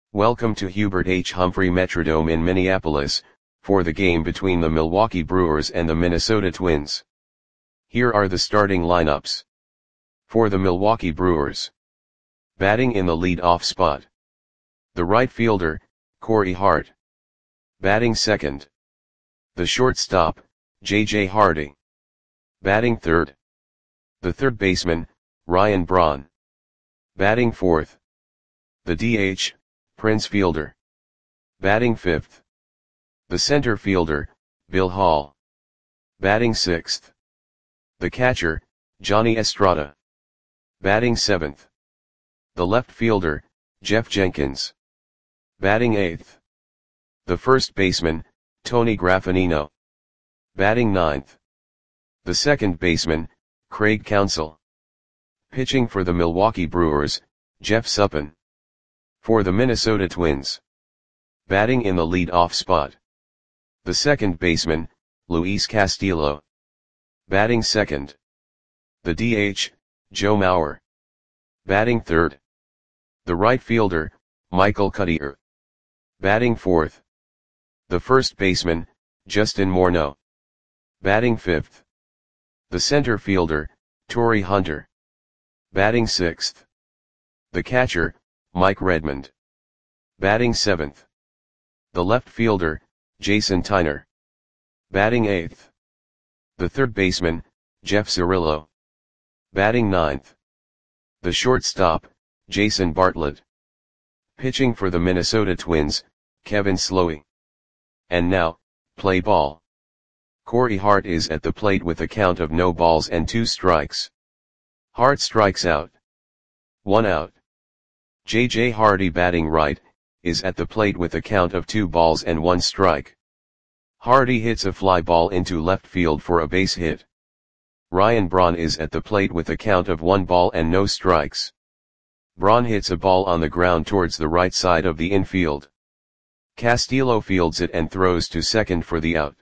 Welcome to Hubert H. Humphrey Metrodome in Minneapolis, for the game between the Milwaukee Brewers and the Minnesota Twins. Here are the starting lineups. For the Milwaukee Brewers. Batting in the lead-off spot. The right fielder, Corey Hart. Batting second. The shortstop, J.J. Hardy. Batting third. The third baseman, Ryan Braun. Batting fourth. The DH, Prince Fielder. Batting fifth. The center fielder, Bill Hall. Batting sixth. The catcher, Johnny Estrada. Batting seventh. The left fielder, Jeff Jenkins. Batting eighth. The first baseman, Tony Graffagnino. Batting ninth. The second baseman, Craig Counsell. Pitching for the Milwaukee Brewers, Jeff Suppan. For the Minnesota Twins. Batting in the lead-off spot. The second baseman, Luis Castillo. Batting second. The DH, Joe Mauer. Batting third. The right fielder, Michael Cuddyer. Batting fourth. The first baseman, Justin Morneau. Batting fifth. The center fielder, Torii Hunter. Batting sixth. The catcher, Mike Redmond. Batting seventh. The left fielder, Jason Tyner. Batting eighth. The third baseman, Jeff Cirillo. Batting ninth. The shortstop, Jason Bartlett. Pitching for the Minnesota Twins, Kevin Slowey. And now, play ball. Corey Hart is at the plate with a count of no balls and 2 strikes. Hart strikes out. 1 out. J.J. Hardy batting right, is at the plate with a count of 2 balls and 1 strike. Hardy hits a fly ball into left field for a base hit. Ryan Braun is at the plate with a count of 1 ball and no strikes. Braun hits a ball on the ground towards the right side of the infield. Castillo fields it and throws to second for the out.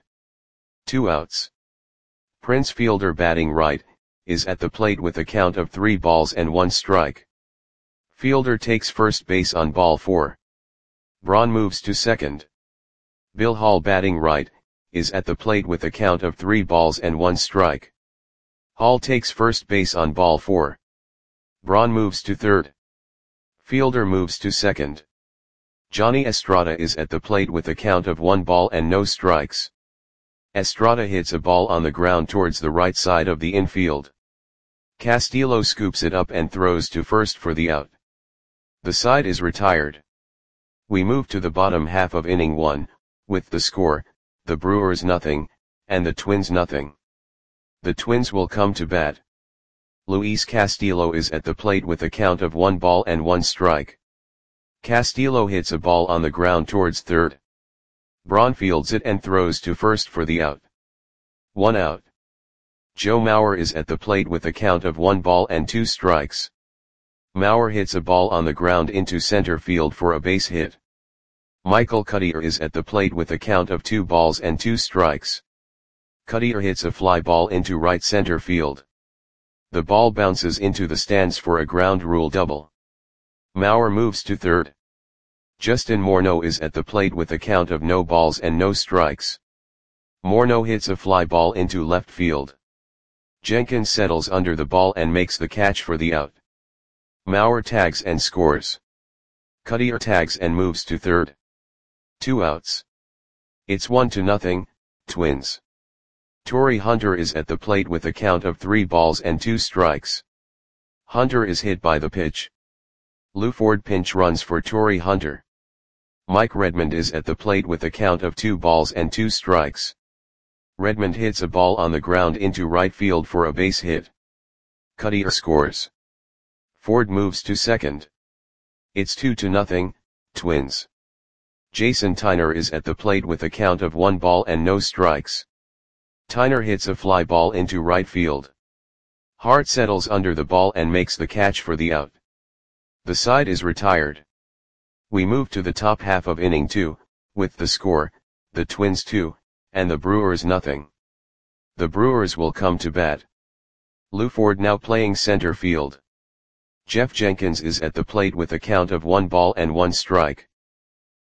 2 outs. Prince Fielder batting right, is at the plate with a count of 3 balls and 1 strike. Fielder takes first base on ball 4. Braun moves to second. Bill Hall batting right, is at the plate with a count of 3 balls and 1 strike. Hall takes first base on ball 4. Braun moves to third. Fielder moves to second. Johnny Estrada is at the plate with a count of 1 ball and no strikes. Estrada hits a ball on the ground towards the right side of the infield. Castillo scoops it up and throws to first for the out. The side is retired. We move to the bottom half of inning 1, with the score, the Brewers nothing, and the Twins nothing. The Twins will come to bat. Luis Castillo is at the plate with a count of 1 ball and 1 strike. Castillo hits a ball on the ground towards third. Braun fields it and throws to first for the out. 1 out. Joe Mauer is at the plate with a count of 1 ball and 2 strikes. Mauer hits a ball on the ground into center field for a base hit. Michael Cuddyer is at the plate with a count of 2 balls and 2 strikes. Cuddyer hits a fly ball into right center field. The ball bounces into the stands for a ground rule double. Mauer moves to third. Justin Morneau is at the plate with a count of no balls and no strikes. Morneau hits a fly ball into left field. Jenkins settles under the ball and makes the catch for the out. Mauer tags and scores. Cuddyer tags and moves to third. 2 outs. It's 1-0, Twins. Torii Hunter is at the plate with a count of 3 balls and 2 strikes. Hunter is hit by the pitch. Lou Ford pinch runs for Torii Hunter. Mike Redmond is at the plate with a count of 2 balls and 2 strikes. Redmond hits a ball on the ground into right field for a base hit. Cuddyer scores. Ford moves to second. It's 2-0, Twins. Jason Tyner is at the plate with a count of 1 ball and no strikes. Tyner hits a fly ball into right field. Hart settles under the ball and makes the catch for the out. The side is retired. We move to the top half of inning 2, with the score, the Twins 2, and the Brewers nothing. The Brewers will come to bat. Lou Ford now playing center field. Jeff Jenkins is at the plate with a count of 1 ball and 1 strike.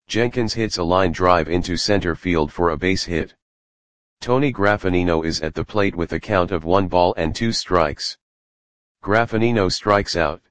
Jenkins hits a line drive into center field for a base hit. Tony Graffinino is at the plate with a count of 1 ball and 2 strikes. Graffinino strikes out.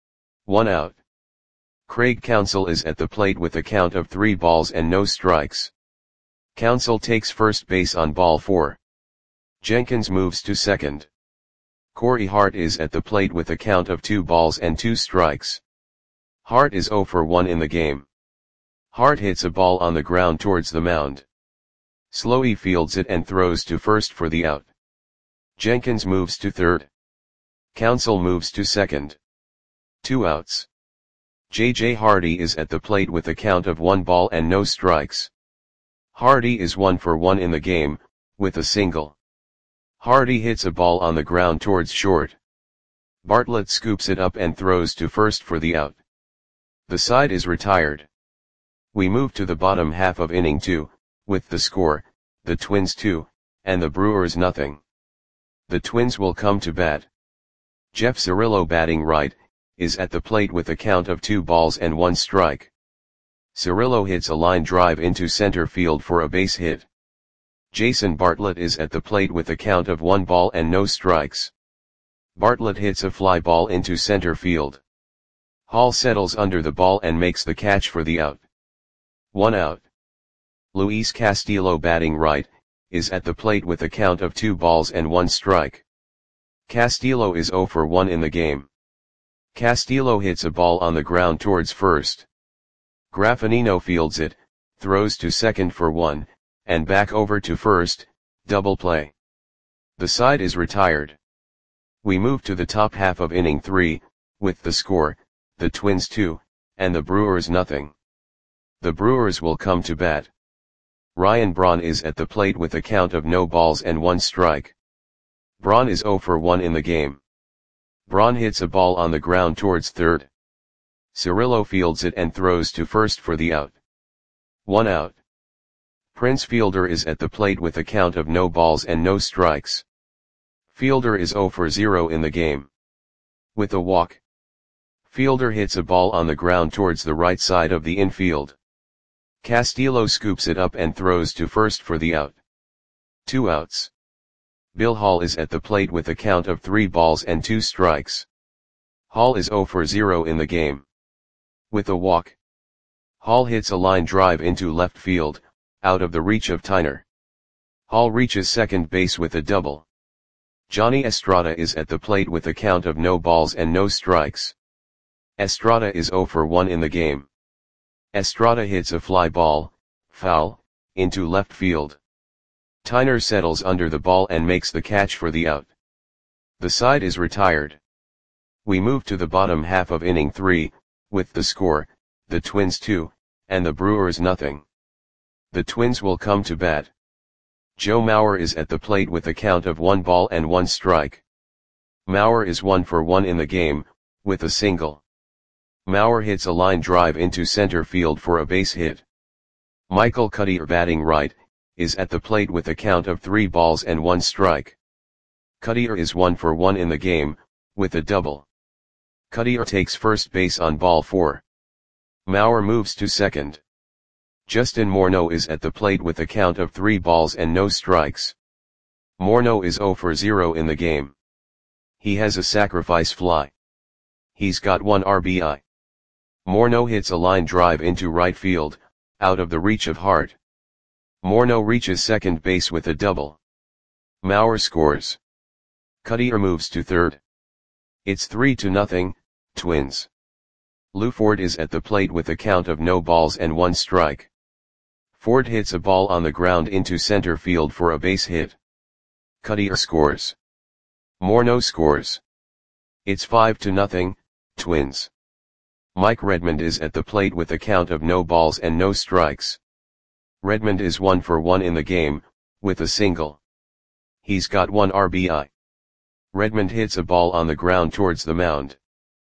1 out. Craig Counsell is at the plate with a count of 3 balls and no strikes. Counsell takes first base on ball 4. Jenkins moves to second. Corey Hart is at the plate with a count of 2 balls and 2 strikes. Hart is 0 for 1 in the game. Hart hits a ball on the ground towards the mound. Slowey fields it and throws to first for the out. Jenkins moves to third. Counsell moves to second. 2 outs. J.J. Hardy is at the plate with a count of 1 ball and no strikes. Hardy is 1 for 1 in the game, with a single. Hardy hits a ball on the ground towards short. Bartlett scoops it up and throws to first for the out. The side is retired. We move to the bottom half of inning 2, with the score, the Twins 2, and the Brewers nothing. The Twins will come to bat. Jeff Cirillo, batting right, is at the plate with a count of 2 balls and 1 strike. Cirillo hits a line drive into center field for a base hit. Jason Bartlett is at the plate with a count of 1 ball and no strikes. Bartlett hits a fly ball into center field. Hall settles under the ball and makes the catch for the out. 1 out. Luis Castillo, batting right, is at the plate with a count of 2 balls and 1 strike. Castillo is 0 for 1 in the game. Castillo hits a ball on the ground towards first. Graffinino fields it, throws to second for 1, and back over to first, double play. The side is retired. We move to the top half of inning 3, with the score, the Twins 2, and the Brewers nothing. The Brewers will come to bat. Ryan Braun is at the plate with a count of no balls and 1 strike. Braun is 0 for 1 in the game. Braun hits a ball on the ground towards third. Cirillo fields it and throws to first for the out. 1 out. Prince Fielder is at the plate with a count of no balls and no strikes. Fielder is 0 for 0 in the game. With a walk. Fielder hits a ball on the ground towards the right side of the infield. Castillo scoops it up and throws to first for the out. 2 outs. Bill Hall is at the plate with a count of 3 balls and 2 strikes. Hall is 0 for 0 in the game. With a walk. Hall hits a line drive into left field, out of the reach of Tyner. Hall reaches second base with a double. Johnny Estrada is at the plate with a count of no balls and no strikes. Estrada is 0 for 1 in the game. Estrada hits a fly ball, foul, into left field. Tyner settles under the ball and makes the catch for the out. The side is retired. We move to the bottom half of inning 3, with the score, the Twins 2, and the Brewers nothing. The Twins will come to bat. Joe Mauer is at the plate with a count of 1 ball and 1 strike. Mauer is 1 for 1 in the game, with a single. Mauer hits a line drive into center field for a base hit. Michael Cuddyer, batting right, is at the plate with a count of 3 balls and 1 strike. Cuddyer is 1 for 1 in the game, with a double. Cuddyer takes first base on ball 4. Mauer moves to second. Justin Morneau is at the plate with a count of 3 balls and no strikes. Morneau is 0 for 0 in the game. He has a sacrifice fly. He's got 1 RBI. Morneau hits a line drive into right field, out of the reach of Hart. Morneau reaches second base with a double. Mauer scores. Cuddyer moves to third. It's 3-0, Twins. Lou Ford is at the plate with a count of no balls and 1 strike. Ford hits a ball on the ground into center field for a base hit. Cuddyer scores. Morneau scores. It's 5-0, Twins. Mike Redmond is at the plate with a count of no balls and no strikes. Redmond is 1 for 1 in the game, with a single. He's got 1 RBI. Redmond hits a ball on the ground towards the mound.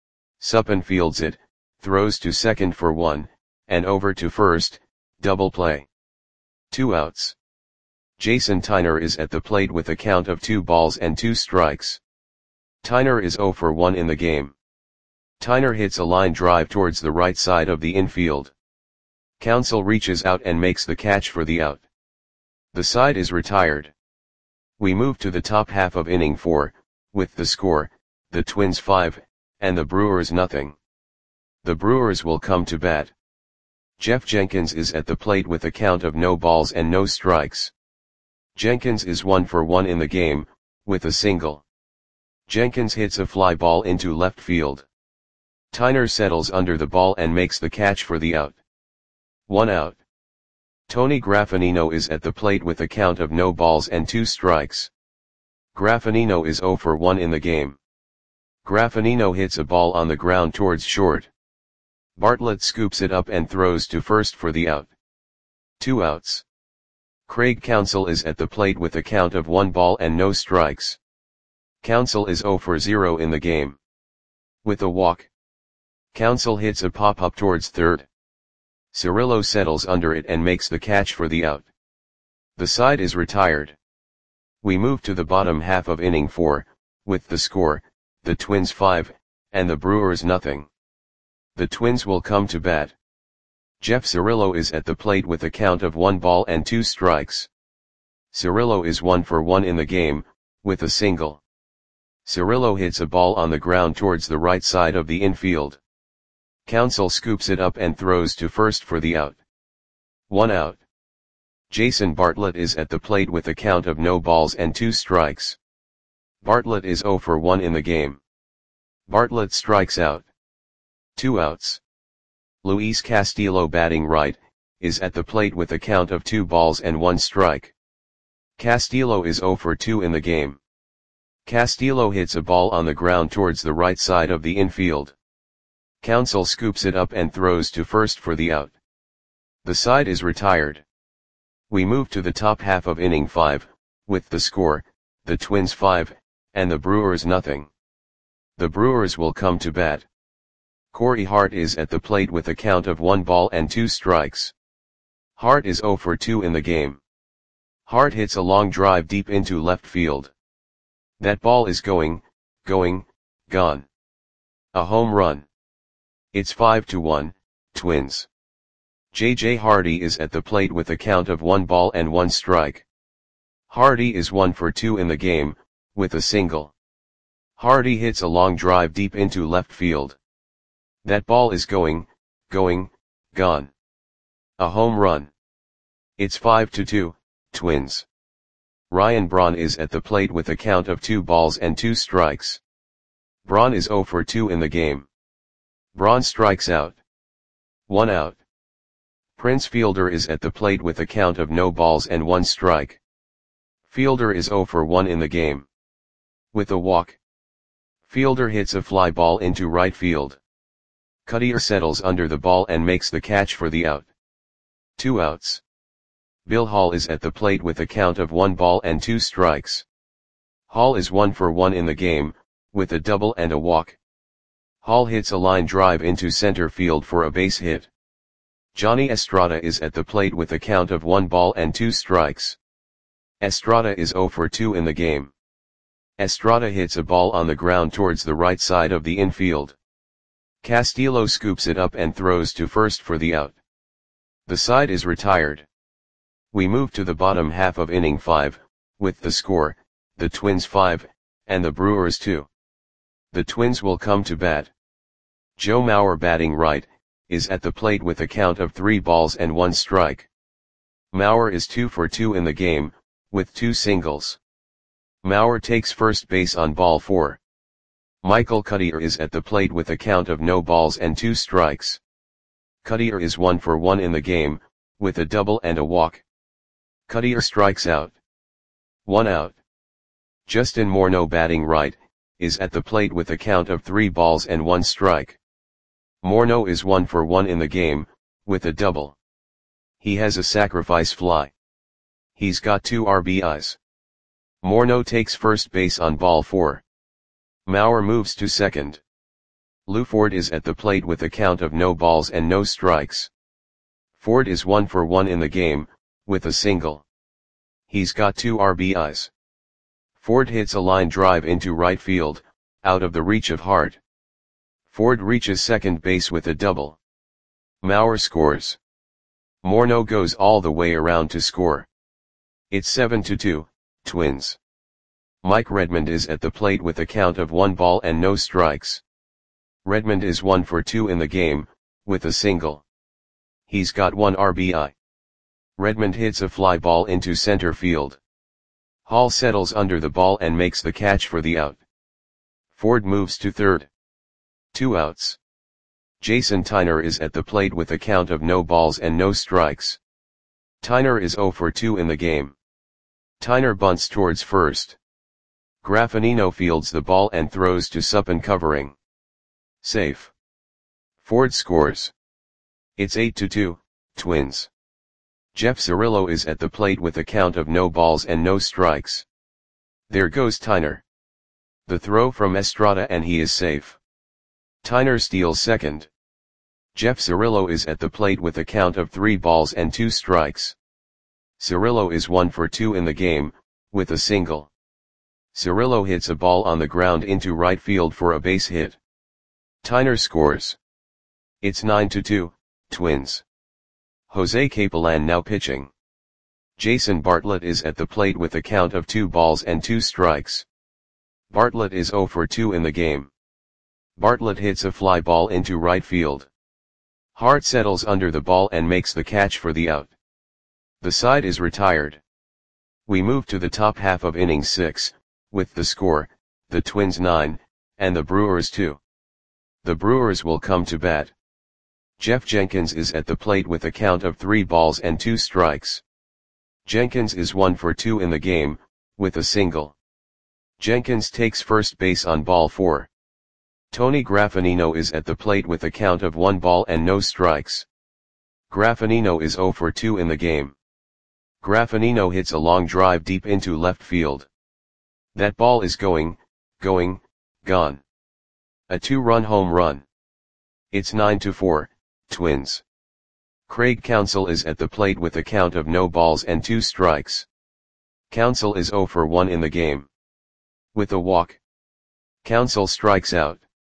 Suppan fields it, throws to second for 1, and over to first, double play. 2 outs. Jason Tyner is at the plate with a count of 2 balls and 2 strikes. Tyner is 0 for 1 in the game. Tyner hits a line drive towards the right side of the infield. Counsell reaches out and makes the catch for the out. The side is retired. We move to the top half of inning 4, with the score, the Twins 5, and the Brewers nothing. The Brewers will come to bat. Jeff Jenkins is at the plate with a count of no balls and no strikes. Jenkins is 1 for 1 in the game, with a single. Jenkins hits a fly ball into left field. Tyner settles under the ball and makes the catch for the out. 1 out. Tony Graffagnino is at the plate with a count of no balls and 2 strikes. Graffagnino is 0 for 1 in the game. Graffagnino hits a ball on the ground towards short. Bartlett scoops it up and throws to first for the out. 2 outs. Craig Counsell is at the plate with a count of 1 ball and no strikes. Counsell is 0 for 0 in the game. With a walk. Counsell hits a pop-up towards third. Cirillo settles under it and makes the catch for the out. The side is retired. We move to the bottom half of inning 4, with the score, the Twins 5, and the Brewers nothing. The Twins will come to bat. Jeff Cirillo is at the plate with a count of 1 ball and 2 strikes. Cirillo is 1 for 1 in the game, with a single. Cirillo hits a ball on the ground towards the right side of the infield. Counsell scoops it up and throws to first for the out. 1 out. Jason Bartlett is at the plate with a count of no balls and 2 strikes. Bartlett is 0 for 1 in the game. Bartlett strikes out. 2 outs. Luis Castillo, batting right, is at the plate with a count of 2 balls and 1 strike. Castillo is 0 for 2 in the game. Castillo hits a ball on the ground towards the right side of the infield. Counsell scoops it up and throws to first for the out. The side is retired. We move to the top half of inning 5, with the score, the Twins 5, and the Brewers nothing. The Brewers will come to bat. Corey Hart is at the plate with a count of 1 ball and 2 strikes. Hart is 0 for 2 in the game. Hart hits a long drive deep into left field. That ball is gone. A home run. It's 5-1, Twins. J.J. Hardy is at the plate with a count of 1 ball and 1 strike. Hardy is 1 for 2 in the game, with a single. Hardy hits a long drive deep into left field. That ball is gone. A home run. It's 5-2, Twins. Ryan Braun is at the plate with a count of 2 balls and 2 strikes. Braun is 0 for 2 in the game. Braun strikes out. 1 out. Prince Fielder is at the plate with a count of no balls and 1 strike. Fielder is 0 for 1 in the game. With a walk. Fielder hits a fly ball into right field. Cuddyer settles under the ball and makes the catch for the out. 2 outs. Bill Hall is at the plate with a count of 1 ball and 2 strikes. Hall is 1 for 1 in the game, with a double and a walk. Hall hits a line drive into center field for a base hit. Johnny Estrada is at the plate with a count of 1 ball and 2 strikes. Estrada is 0 for 2 in the game. Estrada hits a ball on the ground towards the right side of the infield. Castillo scoops it up and throws to first for the out. The side is retired. We move to the bottom half of inning 5, with the score, the Twins 5, and the Brewers 2. The Twins will come to bat. Joe Mauer, batting right, is at the plate with a count of 3 balls and 1 strike. Mauer is 2 for 2 in the game, with 2 singles. Mauer takes first base on ball 4. Michael Cuddyer is at the plate with a count of no balls and 2 strikes. Cuddyer is 1 for 1 in the game, with a double and a walk. Cuddyer strikes out. 1 out. Justin Morneau, batting right, is at the plate with a count of 3 balls and 1 strike. Morneau is 1 for 1 in the game, with a double. He has a sacrifice fly. He's got 2 RBIs. Morneau takes first base on ball 4. Mauer moves to second. Lou Ford is at the plate with a count of no balls and no strikes. Ford is 1 for 1 in the game, with a single. He's got 2 RBIs. Ford hits a line drive into right field, out of the reach of Hart. Ford reaches second base with a double. Mauer scores. Morneau goes all the way around to score. It's 7-2, Twins. Mike Redmond is at the plate with a count of 1 ball and no strikes. Redmond is 1 for 2 in the game, with a single. He's got 1 RBI. Redmond hits a fly ball into center field. Hall settles under the ball and makes the catch for the out. Ford moves to third. 2 outs. Jason Tyner is at the plate with a count of no balls and no strikes. Tyner is 0 for 2 in the game. Tyner bunts towards first. Graffinino fields the ball and throws to Suppan covering. Safe. Ford scores. It's 8-2, Twins. Jeff Cirillo is at the plate with a count of no balls and no strikes. There goes Tyner. The throw from Estrada and he is safe. Tyner steals second. Jeff Cirillo is at the plate with a count of 3 balls and 2 strikes. Cirillo is 1 for 2 in the game, with a single. Cirillo hits a ball on the ground into right field for a base hit. Tyner scores. It's 9-2, Twins. Jose Capellan now pitching. Jason Bartlett is at the plate with a count of 2 balls and 2 strikes. Bartlett is 0 for 2 in the game. Bartlett hits a fly ball into right field. Hart settles under the ball and makes the catch for the out. The side is retired. We move to the top half of inning 6, with the score, the Twins 9, and the Brewers 2. The Brewers will come to bat. Jeff Jenkins is at the plate with a count of 3 balls and 2 strikes. Jenkins is 1 for 2 in the game, with a single. Jenkins takes first base on ball 4. Tony Graffinino is at the plate with a count of 1 ball and no strikes. Graffinino is 0 for 2 in the game. Graffinino hits a long drive deep into left field. That ball is gone. A 2-run home run. It's 9-4, Twins. Craig Counsell is at the plate with a count of no balls and 2 strikes. Counsell is 0 for 1 in the game. With a walk. Counsell strikes out.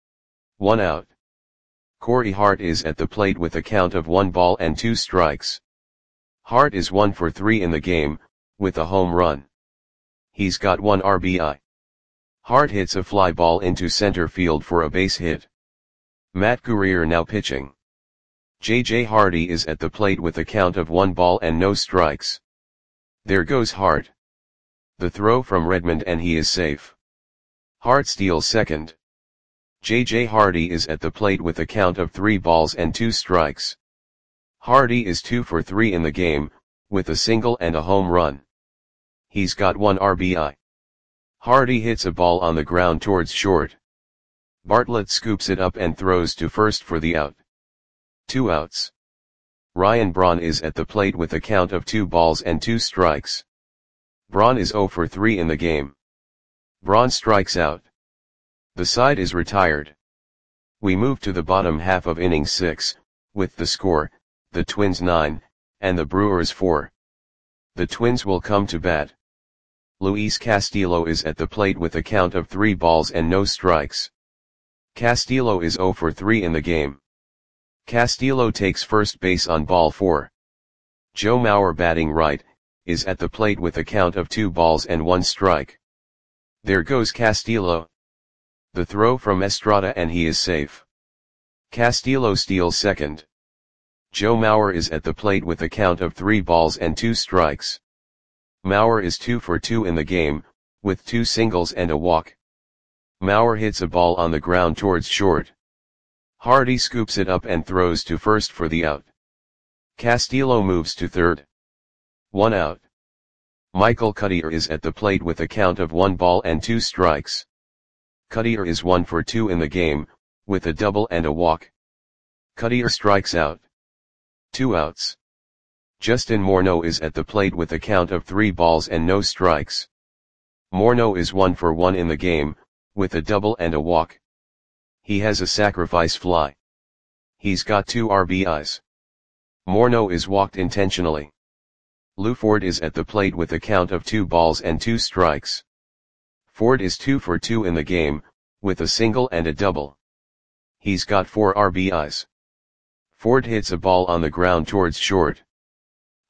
1 out. Corey Hart is at the plate with a count of 1 ball and 2 strikes. Hart is 1 for 3 in the game, with a home run. He's got 1 RBI. Hart hits a fly ball into center field for a base hit. Matt Guerrier now pitching. J.J. Hardy is at the plate with a count of 1 ball and no strikes. There goes Hart. The throw from Redmond and he is safe. Hart steals second. J.J. Hardy is at the plate with a count of 3 balls and 2 strikes. Hardy is 2 for 3 in the game, with a single and a home run. He's got 1 RBI. Hardy hits a ball on the ground towards short. Bartlett scoops it up and throws to first for the out. 2 outs. Ryan Braun is at the plate with a count of 2 balls and 2 strikes. Braun is 0 for 3 in the game. Braun strikes out. The side is retired. We move to the bottom half of inning 6, with the score, the Twins 9, and the Brewers 4. The Twins will come to bat. Luis Castillo is at the plate with a count of 3 balls and no strikes. Castillo is 0 for 3 in the game. Castillo takes first base on ball 4. Joe Mauer, batting right, is at the plate with a count of 2 balls and 1 strike. There goes Castillo. The throw from Estrada and he is safe. Castillo steals second. Joe Mauer is at the plate with a count of 3 balls and 2 strikes. Mauer is 2 for 2 in the game, with 2 singles and a walk. Mauer hits a ball on the ground towards short. Hardy scoops it up and throws to first for the out. Castillo moves to third. 1 out. Michael Cuddyer is at the plate with a count of 1 ball and 2 strikes. Cuddyer is 1 for 2 in the game, with a double and a walk. Cuddyer strikes out. 2 outs. Justin Morneau is at the plate with a count of 3 balls and no strikes. Morneau is 1 for 1 in the game, with a double and a walk. He has a sacrifice fly. He's got 2 RBIs. Morneau is walked intentionally. Lou Ford is at the plate with a count of 2 balls and 2 strikes. Ford is 2 for 2 in the game, with a single and a double. He's got 4 RBIs. Ford hits a ball on the ground towards short.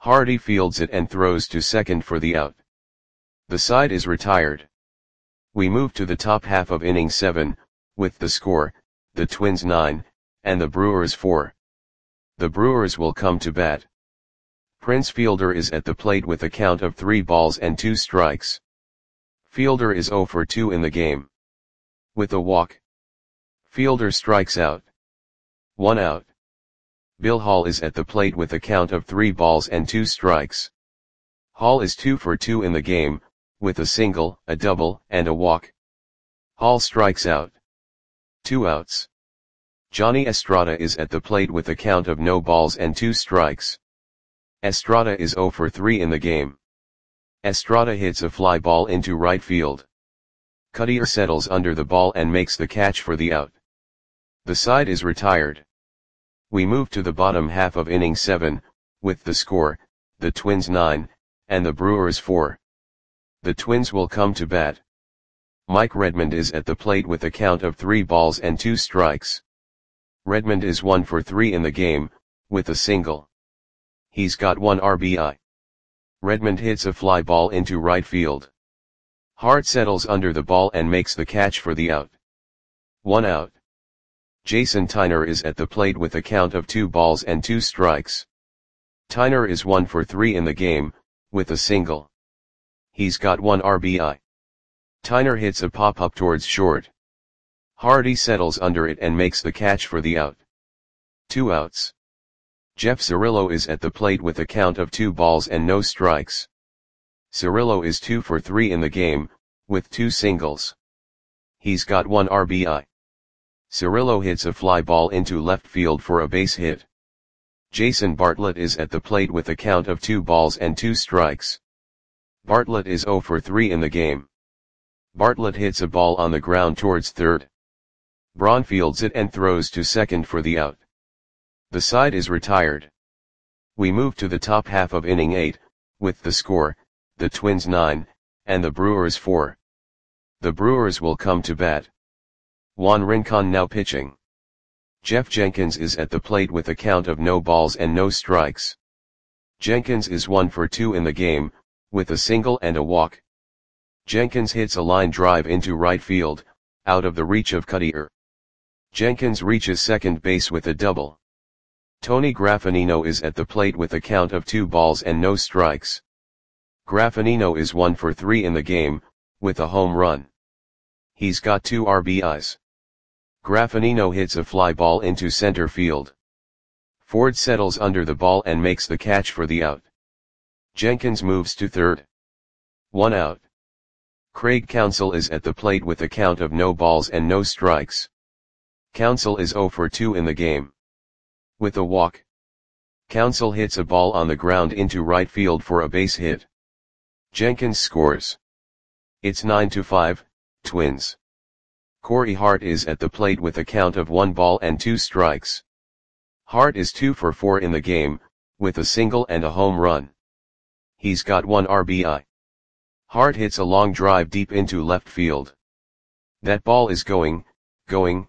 Hardy fields it and throws to second for the out. The side is retired. We move to the top half of inning 7, with the score, the Twins 9, and the Brewers 4. The Brewers will come to bat. Prince Fielder is at the plate with a count of 3 balls and 2 strikes. Fielder is 0 for 2 in the game. With a walk, Fielder strikes out. 1 out. Bill Hall is at the plate with a count of 3 balls and 2 strikes. Hall is 2 for 2 in the game, with a single, a double, and a walk. Hall strikes out. 2 outs. Johnny Estrada is at the plate with a count of no balls and 2 strikes. Estrada is 0 for 3 in the game. Estrada hits a fly ball into right field. Cutter settles under the ball and makes the catch for the out. The side is retired. We move to the bottom half of inning 7, with the score, the Twins 9, and the Brewers 4. The Twins will come to bat. Mike Redmond is at the plate with a count of 3 balls and 2 strikes. Redmond is 1 for 3 in the game, with a single. He's got 1 RBI. Redmond hits a fly ball into right field. Hart settles under the ball and makes the catch for the out. 1 out. Jason Tyner is at the plate with a count of 2 balls and 2 strikes. Tyner is 1 for 3 in the game, with a single. He's got 1 RBI. Tyner hits a pop-up towards short. Hardy settles under it and makes the catch for the out. 2 outs. Jeff Cirillo is at the plate with a count of 2 balls and no strikes. Cirillo is 2 for 3 in the game, with 2 singles. He's got 1 RBI. Cirillo hits a fly ball into left field for a base hit. Jason Bartlett is at the plate with a count of 2 balls and 2 strikes. Bartlett is 0 for 3 in the game. Bartlett hits a ball on the ground towards third. Braun fields it and throws to second for the out. The side is retired. We move to the top half of inning 8, with the score, the Twins 9, and the Brewers 4. The Brewers will come to bat. Juan Rincon now pitching. Jeff Jenkins is at the plate with a count of no balls and no strikes. Jenkins is 1 for 2 in the game, with a single and a walk. Jenkins hits a line drive into right field, out of the reach of Cutter. Jenkins reaches second base with a double. Tony Graffanino is at the plate with a count of 2 balls and no strikes. Graffanino is 1 for 3 in the game, with a home run. He's got 2 RBIs. Graffanino hits a fly ball into center field. Ford settles under the ball and makes the catch for the out. Jenkins moves to third. 1 out. Craig Counsell is at the plate with a count of no balls and no strikes. Counsell is 0 for 2 in the game. With a walk, Counsell hits a ball on the ground into right field for a base hit. Jenkins scores. It's 9-5, Twins. Corey Hart is at the plate with a count of 1 ball and 2 strikes. Hart is 2 for 4 in the game, with a single and a home run. He's got 1 RBI. Hart hits a long drive deep into left field. That ball is going, gone.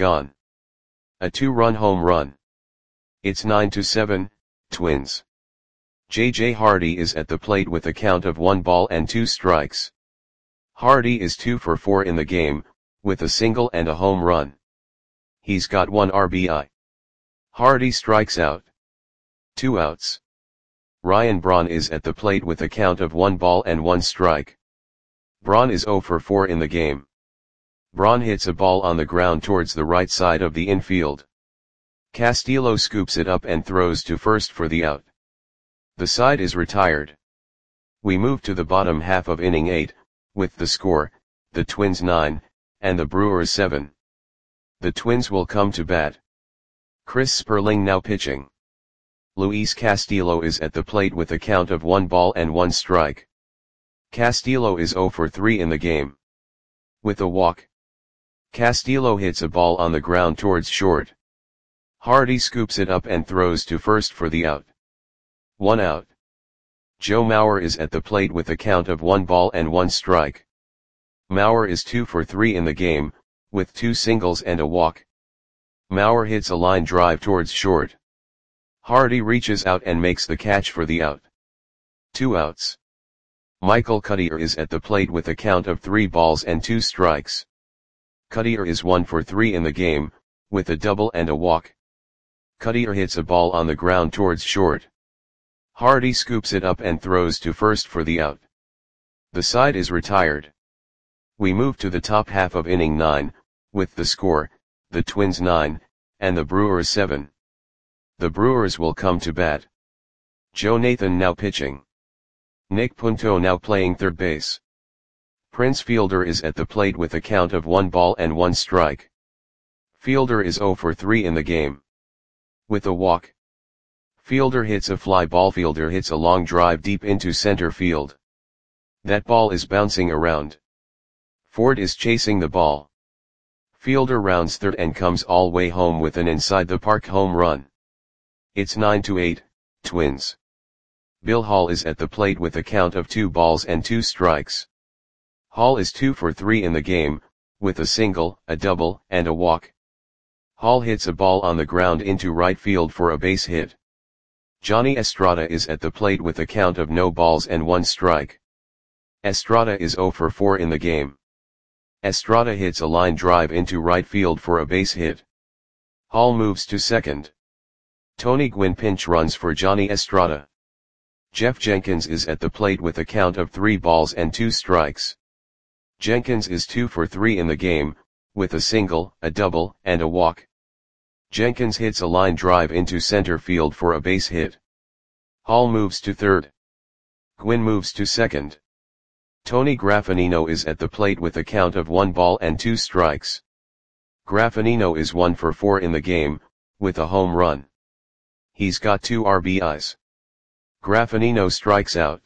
A 2-run home run. It's 9-7, Twins. J.J. Hardy is at the plate with a count of 1 ball and 2 strikes. Hardy is 2 for 4 in the game, with a single and a home run. He's got 1 RBI. Hardy strikes out. 2 outs. Ryan Braun is at the plate with a count of 1 ball and 1 strike. Braun is 0 for 4 in the game. Braun hits a ball on the ground towards the right side of the infield. Castillo scoops it up and throws to first for the out. The side is retired. We move to the bottom half of inning 8, with the score, the Twins 9, and the Brewers 7. The Twins will come to bat. Chris Sperling now pitching. Luis Castillo is at the plate with a count of 1 ball and 1 strike. Castillo is 0 for 3 in the game. With a walk, Castillo hits a ball on the ground towards short. Hardy scoops it up and throws to first for the out. 1 out. Joe Mauer is at the plate with a count of 1 ball and 1 strike. Mauer is 2 for 3 in the game, with 2 singles and a walk. Mauer hits a line drive towards short. Hardy reaches out and makes the catch for the out. 2 outs. Michael Cuddyer is at the plate with a count of 3 balls and 2 strikes. Cuddyer is 1 for 3 in the game, with a double and a walk. Cuddyer hits a ball on the ground towards short. Hardy scoops it up and throws to first for the out. The side is retired. We move to the top half of inning 9, with the score, the Twins 9, and the Brewers 7. The Brewers will come to bat. Joe Nathan now pitching. Nick Punto now playing third base. Prince Fielder is at the plate with a count of 1 ball and 1 strike. Fielder is 0 for 3 in the game. With a walk. Fielder hits a fly ball. Fielder hits a long drive deep into center field. That ball is bouncing around. Ford is chasing the ball. Fielder rounds third and comes all way home with an inside the park home run. It's 9-8, Twins. Bill Hall is at the plate with a count of 2 balls and 2 strikes. Hall is 2 for 3 in the game, with a single, a double, and a walk. Hall hits a ball on the ground into right field for a base hit. Johnny Estrada is at the plate with a count of no balls and 1 strike. Estrada is 0 for 4 in the game. Estrada hits a line drive into right field for a base hit. Hall moves to second. Tony Gwynn pinch runs for Johnny Estrada. Jeff Jenkins is at the plate with a count of 3 balls and 2 strikes. Jenkins is 2 for 3 in the game, with a single, a double, and a walk. Jenkins hits a line drive into center field for a base hit. Hall moves to third. Gwynn moves to second. Tony Graffanino is at the plate with a count of 1 ball and 2 strikes. Graffanino is 1 for 4 in the game, with a home run. He's got 2 RBIs. Graffanino strikes out.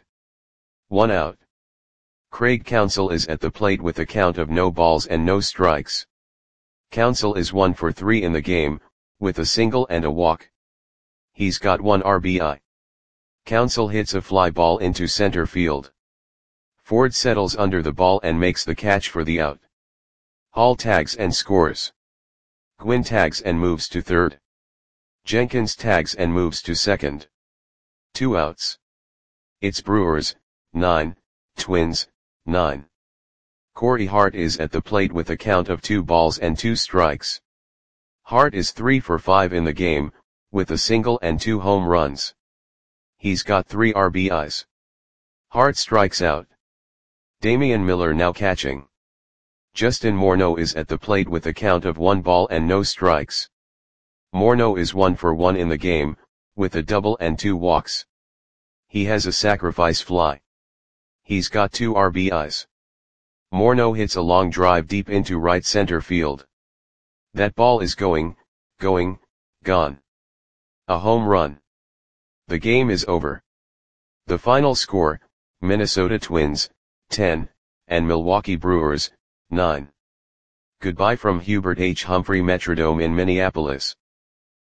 1 out. Craig Counsell is at the plate with a count of no balls and no strikes. Counsell is 1 for 3 in the game, with a single and a walk. He's got 1 RBI. Counsell hits a fly ball into center field. Ford settles under the ball and makes the catch for the out. Hall tags and scores. Gwynn tags and moves to third. Jenkins tags and moves to second. 2 outs. It's Brewers, 9, Twins, 9. Corey Hart is at the plate with a count of 2 balls and 2 strikes. Hart is 3 for 5 in the game, with a single and 2 home runs. He's got 3 RBIs. Hart strikes out. Damian Miller now catching. Justin Morneau is at the plate with a count of 1 ball and no strikes. Morneau is 1 for 1 in the game, with a double and 2 walks. He has a sacrifice fly. He's got 2 RBIs. Morneau hits a long drive deep into right center field. That ball is gone. A home run. The game is over. The final score, Minnesota Twins, 10, and Milwaukee Brewers, 9. Goodbye from Hubert H. Humphrey Metrodome in Minneapolis.